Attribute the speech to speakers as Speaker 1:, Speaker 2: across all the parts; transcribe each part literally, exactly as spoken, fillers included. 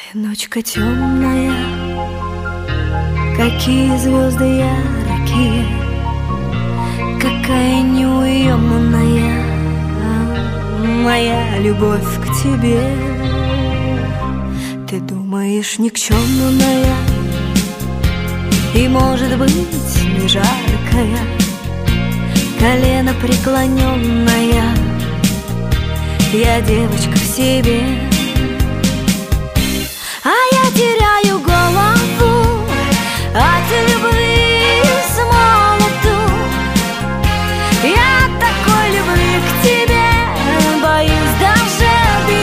Speaker 1: Ночка темная, какие звезды яркие, какая неуемная моя любовь к тебе. Ты думаешь, никчемная и, может быть, не жаркая, колено преклоненная, я девочка в себе. А я теряю голову от любви с молоду. Я такой любви к тебе боюсь даже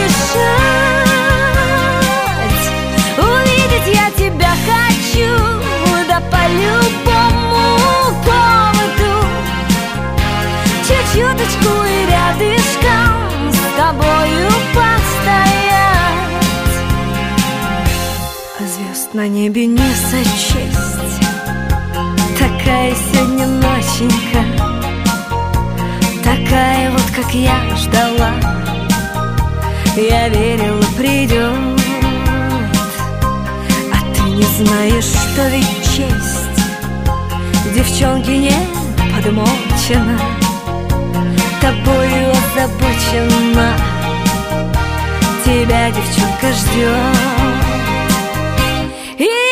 Speaker 1: дышать. Увидеть я тебя хочу, да по любому поводу. Чуть-чуточку и рядышком с тобою постоять. А звезд на небе не сочесть, такая сегодня ноченька, такая вот, как я ждала. Я верила, придет, а ты не знаешь, что ведь честь девчонки не подмочена, тобою озабочена. Тебя девчонка ждет. И